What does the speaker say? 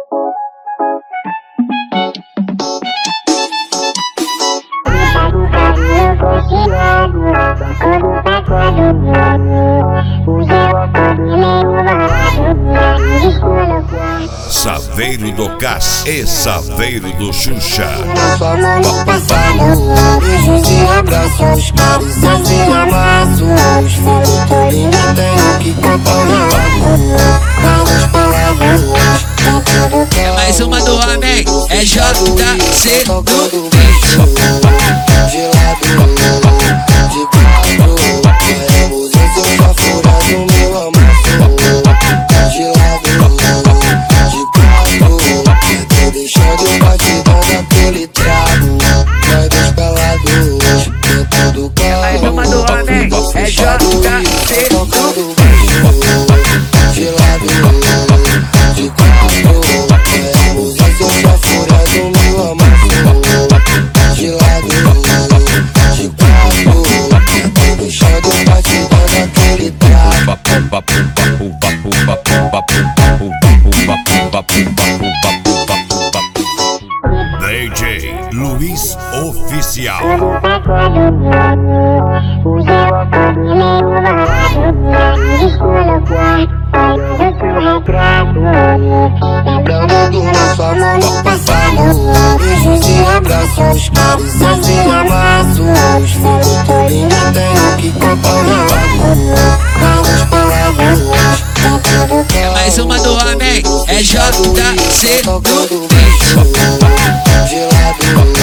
Saveiro do Cas e Saveiro do Xuxa. Sua mão no passado, beijos e abraços, carícias e amassos. Feliz Torino, tenho que contar um relato. Várias palavras, é tudo que é mais uma do homem, é JC do gelado, de quatro. Queremos esse chafurado, meu amasso. Gelado, de quatro. Tô deixando o batidão daquele trago. Nós dois pelados, dentro do carro. é mais uma do homem, é JC tocando baixo. Gelado, de quatro. Queremos esse chafurado, meu amasso. Gelado, de quatro. Tô deixando o batidão daquele trago. DJ Luiz Oficial. Lembrando do nosso amor no passado, beijos e abraços, carícias e amassos. Feliz Torino, tenho que contar um relato. Várias palavras, é tudo que é mais uma do homem, é JC do gelado.